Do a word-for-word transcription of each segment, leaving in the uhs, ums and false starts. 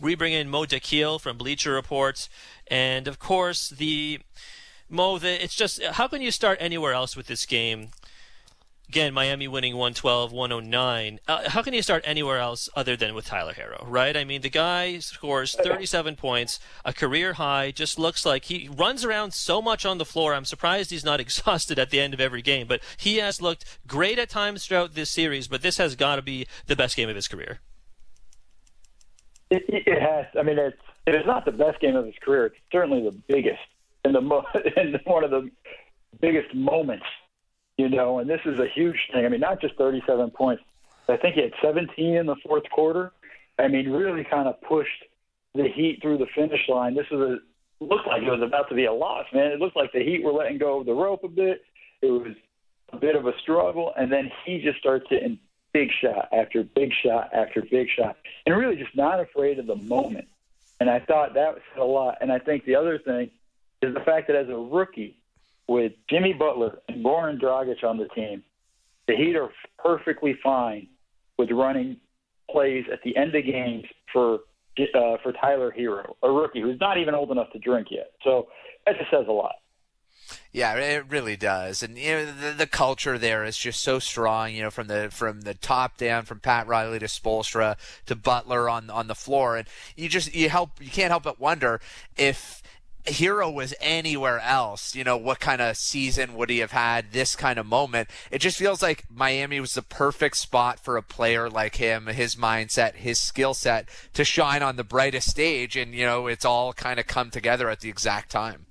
We bring in Mo Dakhil from Bleacher Report, and of course the Mo. The, it's just how can you start anywhere else with this game? Again, Miami winning one twelve one oh nine. Uh, how can you start anywhere else other than with Tyler Hero, right? I mean, the guy scores thirty-seven points, a career high, just looks like he runs around so much on the floor. I'm surprised he's not exhausted at the end of every game, but he has looked great at times throughout this series, but this has got to be the best game of his career. It, it has. I mean, it's it is not the best game of his career. It's certainly the biggest and the mo- and one of the biggest moments, you know. And this is a huge thing. I mean, not just thirty-seven points. I think he had seventeen in the fourth quarter. I mean, really kind of pushed the Heat through the finish line. This was a looked like it was about to be a loss, man. It looked like the Heat were letting go of the rope a bit. It was a bit of a struggle, and then he just starts hitting big shot after big shot after big shot, and really just not afraid of the moment. And I thought that said a lot. And I think the other thing is the fact that as a rookie, with Jimmy Butler and Goran Dragic on the team, the Heat are perfectly fine with running plays at the end of games for uh, for Tyler Hero, a rookie who's not even old enough to drink yet. So that just says a lot. Yeah, it really does, and you know the, the culture there is just so strong. You know, from the from the top down, from Pat Riley to Spoelstra to Butler on on the floor, and you just you help you can't help but wonder if Hero was anywhere else, you know, what kind of season would he have had, this kind of moment. It just feels like Miami was the perfect spot for a player like him, his mindset, his skill set to shine on the brightest stage, and you know it's all kind of come together at the exact time.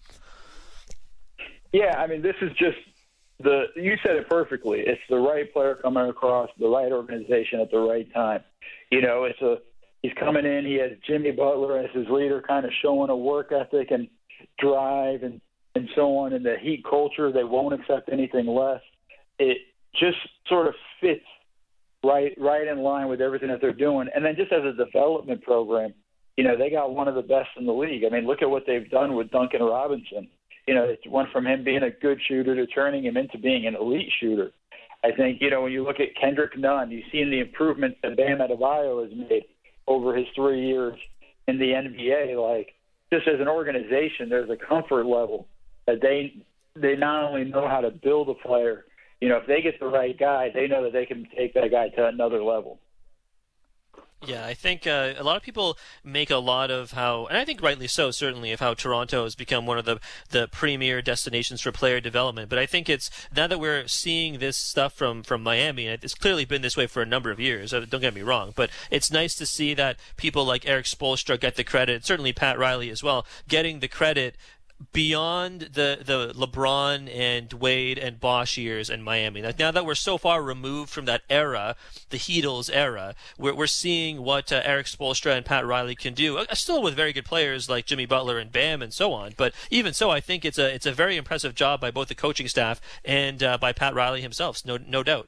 Yeah, I mean, this is just the – you said it perfectly. It's the right player coming across, the right organization at the right time. You know, it's a – he's coming in. He has Jimmy Butler as his leader, kind of showing a work ethic and drive and, and so on. And the Heat culture, they won't accept anything less. It just sort of fits right right in line with everything that they're doing. And then just as a development program, you know, they got one of the best in the league. I mean, look at what they've done with Duncan Robinson. You know, it went from him being a good shooter to turning him into being an elite shooter. I think, you know, when you look at Kendrick Nunn, you've seen the improvements that Bam Adebayo has made over his three years in the N B A. Like, just as an organization, there's a comfort level that they they not only know how to build a player, you know, if they get the right guy, they know that they can take that guy to another level. Yeah, I think uh, a lot of people make a lot of how, and I think rightly so, certainly, of how Toronto has become one of the, the premier destinations for player development. But I think it's, now that we're seeing this stuff from, from Miami, and it's clearly been this way for a number of years, uh, don't get me wrong, but it's nice to see that people like Eric Spoelstra get the credit, certainly Pat Riley as well, getting the credit beyond the, the LeBron and Wade and Bosh years in Miami. Now that we're so far removed from that era, the Heatles era, we're, we're seeing what uh, Eric Spoelstra and Pat Riley can do, uh, still with very good players like Jimmy Butler and Bam and so on. But even so, I think it's a it's a very impressive job by both the coaching staff and uh, by Pat Riley himself, no no doubt.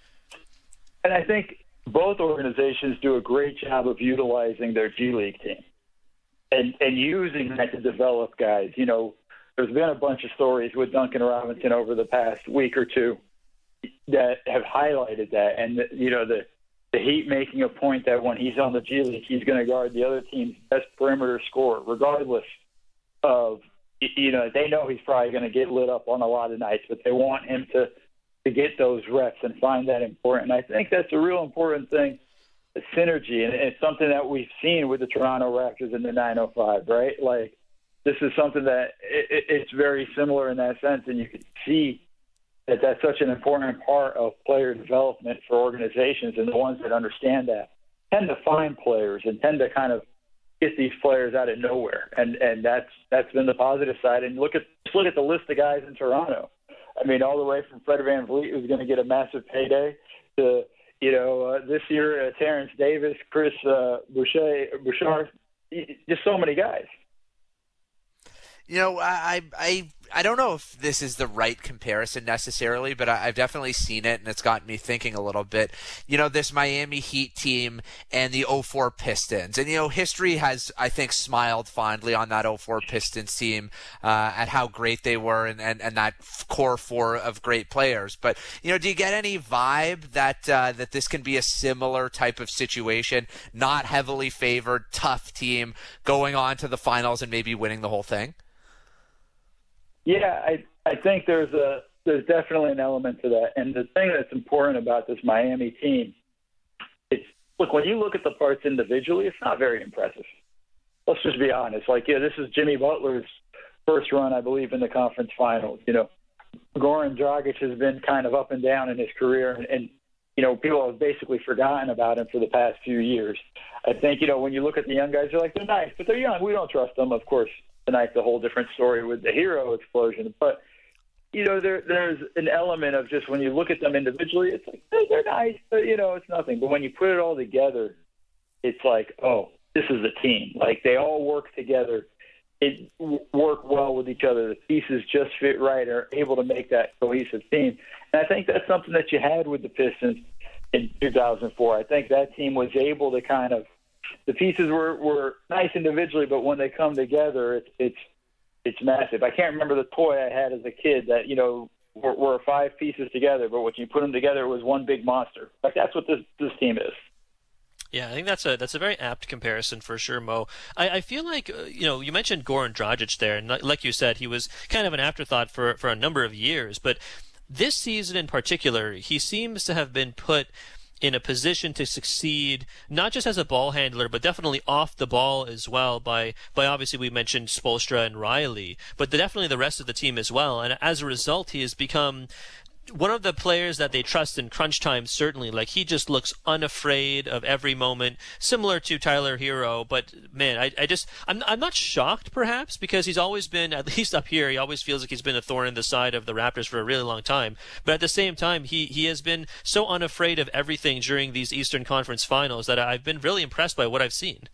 And I think both organizations do a great job of utilizing their G League team. And, and using that to develop guys. You know, there's been a bunch of stories with Duncan Robinson over the past week or two that have highlighted that. And, you know, the, the Heat making a point that when he's on the G League, he's going to guard the other team's best perimeter scorer, regardless of, you know, they know he's probably going to get lit up on a lot of nights, but they want him to, to get those reps and find that important. And I think that's a real important thing. Synergy, and it's something that we've seen with the Toronto Raptors in the nine oh five, right? Like, this is something that it, it's very similar in that sense, and you can see that that's such an important part of player development for organizations, and the ones that understand that tend to find players and tend to kind of get these players out of nowhere, and and that's that's been the positive side. And look at just look at the list of guys in Toronto. I mean, all the way from Fred VanVleet, who's going to get a massive payday, to You know, uh, this year, uh, Terrence Davis, Chris uh, Boucher, Bouchard, just so many guys. You know, I, I I don't know if this is the right comparison necessarily, but I, I've definitely seen it, and it's gotten me thinking a little bit. You know, this Miami Heat team and the oh four Pistons. And, you know, history has, I think, smiled fondly on that oh four Pistons team uh, at how great they were and, and, and that core four of great players. But, you know, do you get any vibe that uh, that this can be a similar type of situation? Not heavily favored, tough team going on to the finals and maybe winning the whole thing? Yeah, I I think there's a there's definitely an element to that. And the thing that's important about this Miami team, it's look, when you look at the parts individually, it's not very impressive. Let's just be honest. Like, yeah, this is Jimmy Butler's first run, I believe, in the conference finals. You know, Goran Dragic has been kind of up and down in his career, and, and you know, people have basically forgotten about him for the past few years. I think, you know, when you look at the young guys, they're like, they're nice, but they're young. We don't trust them, of course. Tonight's a whole different story with the hero explosion. But, you know, there there's an element of just when you look at them individually, it's like, hey, they're nice, but, you know, it's nothing. But when you put it all together, it's like, oh, this is a team. Like, they all work together. It work well with each other. The pieces just fit right, are able to make that cohesive team. And I think that's something that you had with the Pistons in two thousand four. I think that team was able to kind of, the pieces were, were nice individually, but when they come together, it's it's it's massive. I can't remember the toy I had as a kid that, you know, were, were five pieces together, but when you put them together, it was one big monster. Like, that's what this this team is. Yeah, I think that's a that's a very apt comparison for sure, Mo. I, I feel like, uh, you know, you mentioned Goran Dragic there, and like you said, he was kind of an afterthought for, for a number of years, but this season in particular, he seems to have been put in a position to succeed, not just as a ball handler, but definitely off the ball as well by, by obviously we mentioned Spoelstra and Riley, but definitely the rest of the team as well. And as a result, he has become one of the players that they trust in crunch time, certainly. Like, he just looks unafraid of every moment, similar to Tyler Hero. But man, I, I just, I'm, I'm not shocked perhaps, because he's always been, at least up here, he always feels like he's been a thorn in the side of the Raptors for a really long time. But at the same time, he, he has been so unafraid of everything during these Eastern Conference finals that I've been really impressed by what I've seen.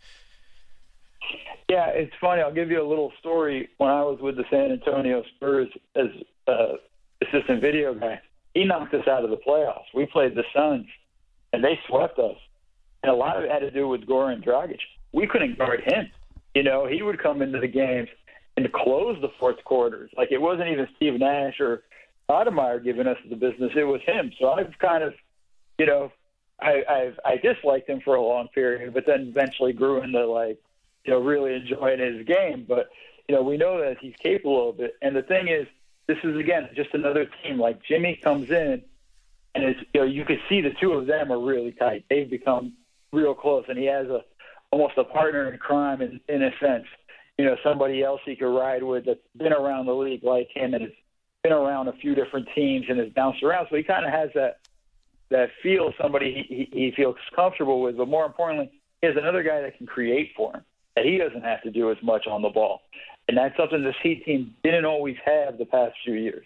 Yeah, it's funny. I'll give you a little story. When I was with the San Antonio Spurs as uh, assistant video guy, he knocked us out of the playoffs. We played the Suns, and they swept us. And a lot of it had to do with Goran Dragic. We couldn't guard him. You know, he would come into the games and close the fourth quarters. Like, it wasn't even Steve Nash or Stoudemire giving us the business. It was him. So I've kind of, you know, I, I've I disliked him for a long period, but then eventually grew into, like, you know, really enjoying his game. But, you know, we know that he's capable of it. And the thing is, this is, again, just another team. Like, Jimmy comes in, and it's, you know, you could see the two of them are really tight. They've become real close, and he has a almost a partner in crime in, in a sense. You know, somebody else he could ride with that's been around the league like him and has been around a few different teams and has bounced around. So he kind of has that that feel, somebody he, he feels comfortable with. But more importantly, he has another guy that can create for him, that he doesn't have to do as much on the ball. And that's something this Heat team didn't always have the past few years.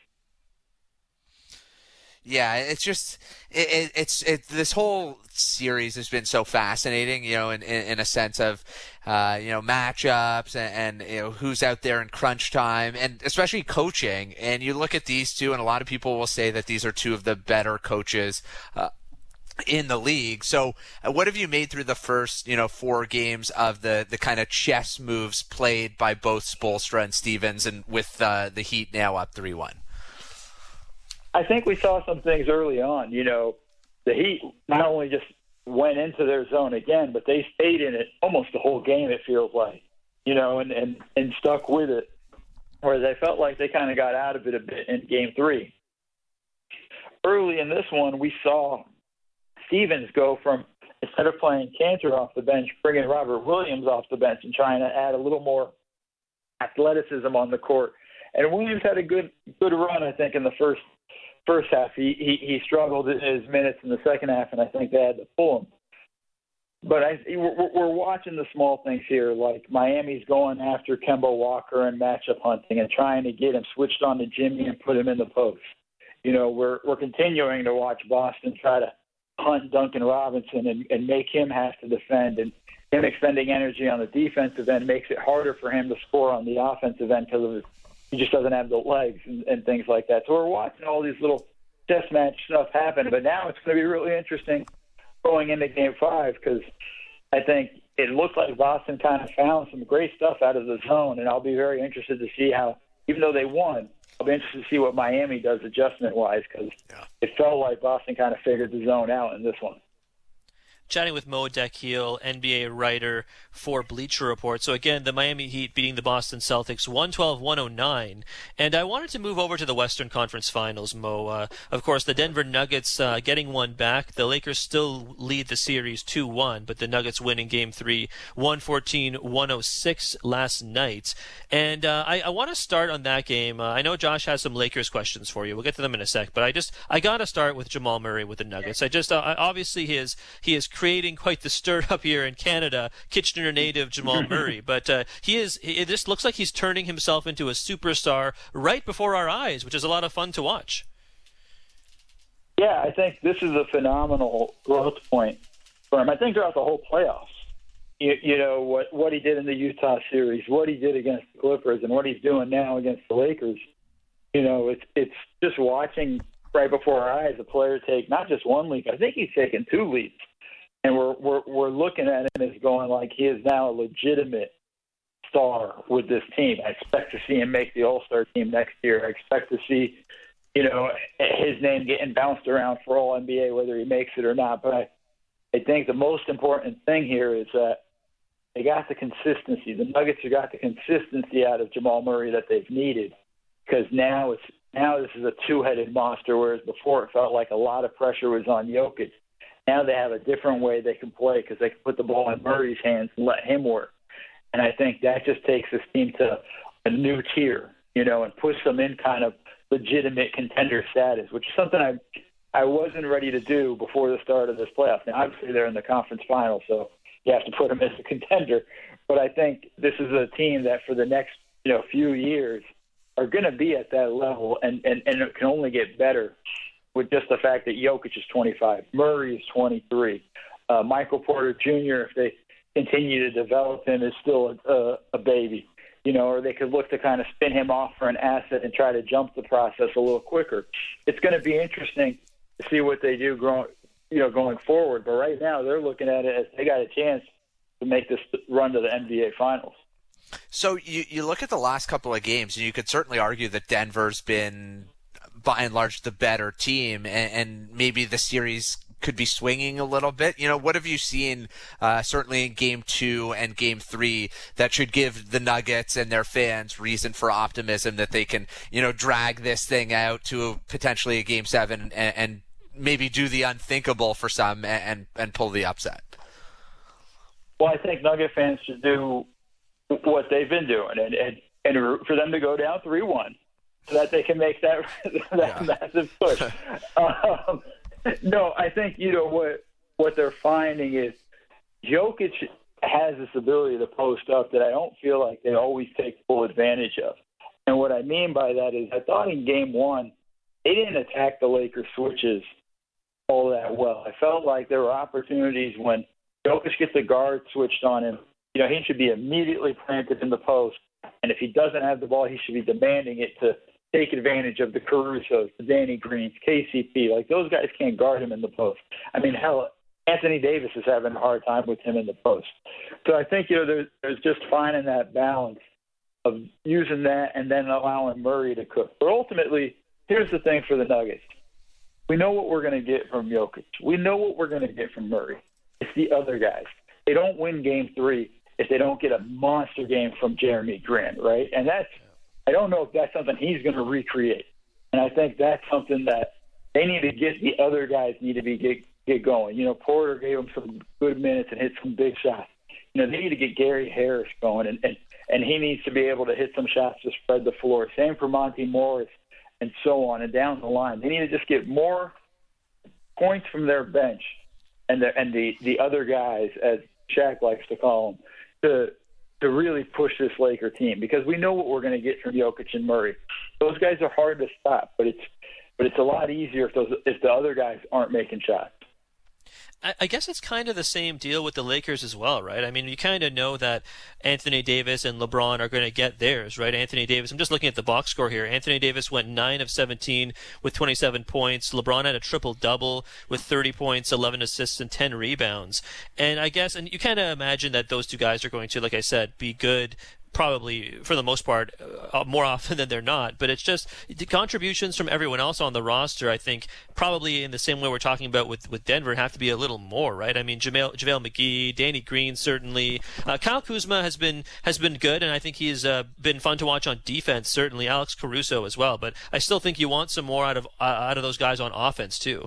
Yeah, it's just it, it, it's it, this whole series has been so fascinating, you know, in, in, in a sense of uh, you know, matchups and, and you know, who's out there in crunch time, and especially coaching. And you look at these two, and a lot of people will say that these are two of the better coaches Uh, in the league. So uh, what have you made through the first, you know, four games of the, the kind of chess moves played by both Spoelstra and Stevens, and with uh, the Heat now up three one? I think we saw some things early on. You know, the Heat not only just went into their zone again, but they stayed in it almost the whole game, it feels like, you know, and, and, and stuck with it, whereas I felt like they kind of got out of it a bit in game three. Early in this one, we saw Stevens go from, instead of playing Cantor off the bench, bringing Robert Williams off the bench and trying to add a little more athleticism on the court. And Williams had a good good run, I think, in the first first half. He he, he struggled in his minutes in the second half, and I think they had to pull him. But I, we're, we're watching the small things here, like Miami's going after Kemba Walker and matchup hunting and trying to get him switched on to Jimmy and put him in the post. You know, we're we're continuing to watch Boston try to hunt Duncan Robinson and, and make him have to defend, and him expending energy on the defensive end makes it harder for him to score on the offensive end because of his he just doesn't have the legs and, and things like that. So we're watching all these little test match stuff happen, but now it's going to be really interesting going into Game Five because I think it looks like Boston kind of found some great stuff out of the zone, and I'll be very interested to see how, even though they won, I'll be interested to see what Miami does adjustment-wise because yeah. it felt like Boston kind of figured the zone out in this one. Chatting with Mo Dakhil, N B A writer for Bleacher Report. So again, the Miami Heat beating the Boston Celtics one twelve one oh nine. And I wanted to move over to the Western Conference Finals, Mo. Uh, of course, the Denver Nuggets uh, getting one back. The Lakers still lead the series two one, but the Nuggets win in Game three, one fourteen one oh six last night. And uh, I, I want to start on that game. Uh, I know Josh has some Lakers questions for you. We'll get to them in a sec, but I just I got to start with Jamal Murray with the Nuggets. I just uh, obviously he is he is creating quite the stir up here in Canada, Kitchener native Jamal Murray, but uh, he is. It just looks like he's turning himself into a superstar right before our eyes, which is a lot of fun to watch. Yeah, I think this is a phenomenal growth point for him. I think throughout the whole playoffs, you, you know what what he did in the Utah series, what he did against the Clippers, and what he's doing now against the Lakers. You know, it's it's just watching right before our eyes a player take not just one leap. I think he's taken two leaps. And we're, we're we're looking at him as going like he is now a legitimate star with this team. I expect to see him make the All-Star team next year. I expect to see, you know, his name getting bounced around for All N B A, whether he makes it or not. But I, I think the most important thing here is that they got the consistency. The Nuggets have got the consistency out of Jamal Murray that they've needed because now it's now this is a two-headed monster, whereas before it felt like a lot of pressure was on Jokic. Now they have a different way they can play because they can put the ball in Murray's hands and let him work. And I think that just takes this team to a new tier, you know, and puts them in kind of legitimate contender status, which is something I I wasn't ready to do before the start of this playoff. Now, obviously, they're in the conference final, so you have to put them as a contender. But I think this is a team that for the next, you know, few years are going to be at that level, and, and, and it can only get better with just the fact that Jokic is twenty-five, Murray is twenty-three, uh, Michael Porter Junior, if they continue to develop him, is still a, a baby, you know, or they could look to kind of spin him off for an asset and try to jump the process a little quicker. It's going to be interesting to see what they do growing, you know, going forward. But right now they're looking at it as they got a chance to make this run to the N B A Finals. So you, you look at the last couple of games, and you could certainly argue that Denver's been – by and large the better team, and, and maybe the series could be swinging a little bit. You know, what have you seen uh, certainly in game two and game three that should give the Nuggets and their fans reason for optimism that they can, you know, drag this thing out to potentially a game seven and, and maybe do the unthinkable for some and, and, and pull the upset? Well, I think Nugget fans should do what they've been doing and, and, and for them to go down three one. So that they can make that that yeah. massive push. um, no, I think you know what what they're finding is Jokic has this ability to post up that I don't feel like they always take full advantage of. And what I mean by that is I thought in game one they didn't attack the Lakers switches all that well. I felt like there were opportunities when Jokic gets a guard switched on him. You know, he should be immediately planted in the post. And if he doesn't have the ball, he should be demanding it to take advantage of the Carusos, the Danny Greens, K C P. Like, those guys can't guard him in the post. I mean, hell, Anthony Davis is having a hard time with him in the post. So I think, you know, there's, there's just finding that balance of using that and then allowing Murray to cook. But ultimately, here's the thing for the Nuggets. We know what we're going to get from Jokic. We know what we're going to get from Murray. It's the other guys. They don't win game three if they don't get a monster game from Jeremy Grant, right? And that's I don't know if that's something he's going to recreate. And I think that's something that they need to get the other guys need to be get, get going. You know, Porter gave them some good minutes and hit some big shots. You know, they need to get Gary Harris going, and, and, and he needs to be able to hit some shots to spread the floor. Same for Monty Morris and so on and down the line. They need to just get more points from their bench and the, and the, the other guys, as Shaq likes to call them, to to really push this Laker team, because we know what we're going to get from Jokic and Murray. Those guys are hard to stop, but it's but it's a lot easier if those if the other guys aren't making shots. I, I guess it's kind of the same deal with the Lakers as well, right? I mean, you kind of know that Anthony Davis and LeBron are going to get theirs, right? Anthony Davis, I'm just looking at the box score here. Anthony Davis went nine of seventeen with twenty-seven points. LeBron had a triple-double with thirty points, eleven assists, and ten rebounds. And I guess, and you kind of imagine that those two guys are going to, like I said, be good probably for the most part uh, more often than they're not, but it's just the contributions from everyone else on the roster. I think probably in the same way we're talking about with, with Denver have to be a little more, right? I mean, JaVale, JaVale McGee, Danny Green certainly, uh, Kyle Kuzma has been has been good, and I think he's uh, been fun to watch on defense. Certainly, Alex Caruso as well, but I still think you want some more out of uh, out of those guys on offense too.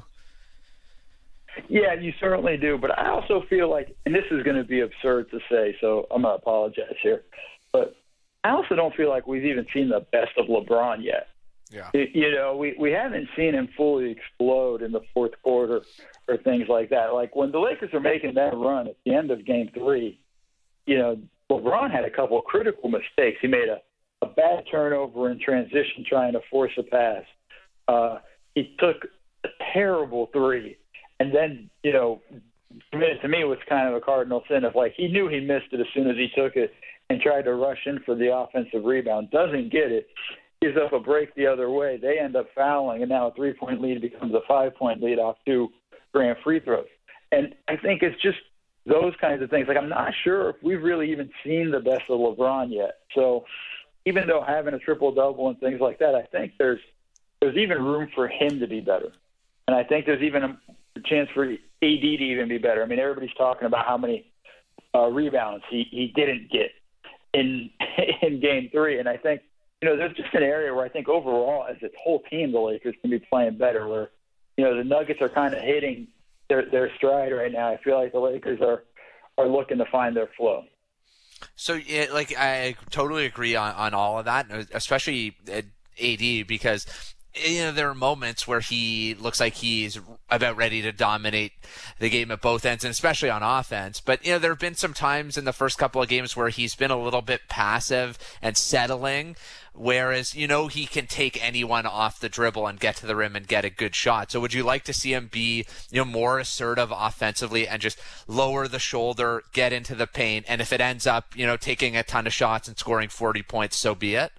Yeah, you certainly do, but I also feel like, and this is going to be absurd to say, so I'm going to apologize here. But I also don't feel like we've even seen the best of LeBron yet. Yeah. You know, we, we haven't seen him fully explode in the fourth quarter or things like that. Like when the Lakers are making that run at the end of game three, you know, LeBron had a couple of critical mistakes. He made a, a bad turnover in transition trying to force a pass. Uh, he took a terrible three. And then, you know, to me it was kind of a cardinal sin of like he knew he missed it as soon as he took it and tried to rush in for the offensive rebound. Doesn't get it. Gives up a break the other way. They end up fouling, and now a three-point lead becomes a five-point lead off two grand free throws. And I think it's just those kinds of things. Like I'm not sure if we've really even seen the best of LeBron yet. So even though having a triple-double and things like that, I think there's there's even room for him to be better. And I think there's even a chance for A D to even be better. I mean, everybody's talking about how many uh, rebounds he, he didn't get in in game three. And I think, you know, there's just an area where I think overall as a whole team, the Lakers can be playing better where, you know, the Nuggets are kind of hitting their, their stride right now. I feel like the Lakers are, are looking to find their flow. So, yeah, like, I totally agree on, on all of that, especially A D, because you know, there are moments where he looks like he's about ready to dominate the game at both ends, and especially on offense. But, you know, there have been some times in the first couple of games where he's been a little bit passive and settling, whereas, you know, he can take anyone off the dribble and get to the rim and get a good shot. So would you like to see him be, you know, more assertive offensively and just lower the shoulder, get into the paint, and if it ends up, you know, taking a ton of shots and scoring forty points, so be it?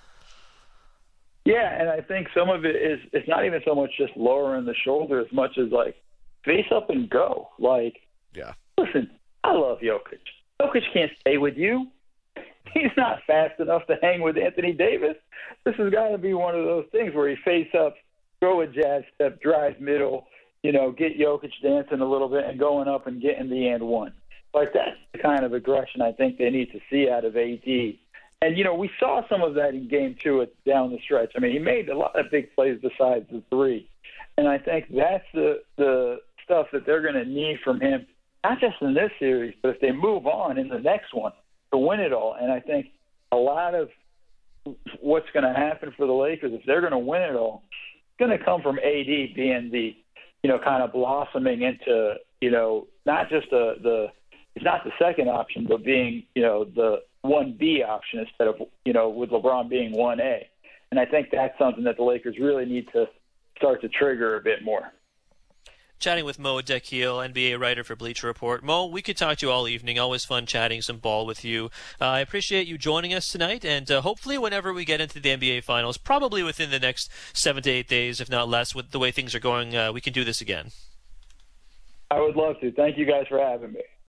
Yeah, and I think some of it is it's not even so much just lowering the shoulder as much as like face up and go. Like, yeah, listen, I love Jokic. Jokic can't stay with you. He's not fast enough to hang with Anthony Davis. This has got to be one of those things where he face up, throw a jab step, drive middle, you know, get Jokic dancing a little bit and going up and getting the and one. Like that's the kind of aggression I think they need to see out of A D. And, you know, we saw some of that in game two at, down the stretch. I mean, he made a lot of big plays besides the three. And I think that's the, the stuff that they're going to need from him, not just in this series, but if they move on in the next one to win it all. And I think a lot of what's going to happen for the Lakers, if they're going to win it all, it's going to come from A D being the, you know, kind of blossoming into, you know, not just the, the it's not the second option, but being, you know, the one B option instead of, you know, with LeBron being one A. And I think that's something that the Lakers really need to start to trigger a bit more. Chatting with Mo Adekhiel, N B A writer for Bleacher Report. Mo, we could talk to you all evening. Always fun chatting some ball with you. Uh, I appreciate you joining us tonight, and uh, hopefully whenever we get into the N B A Finals, probably within the next seven to eight days, if not less, with the way things are going, uh, we can do this again. I would love to. Thank you guys for having me.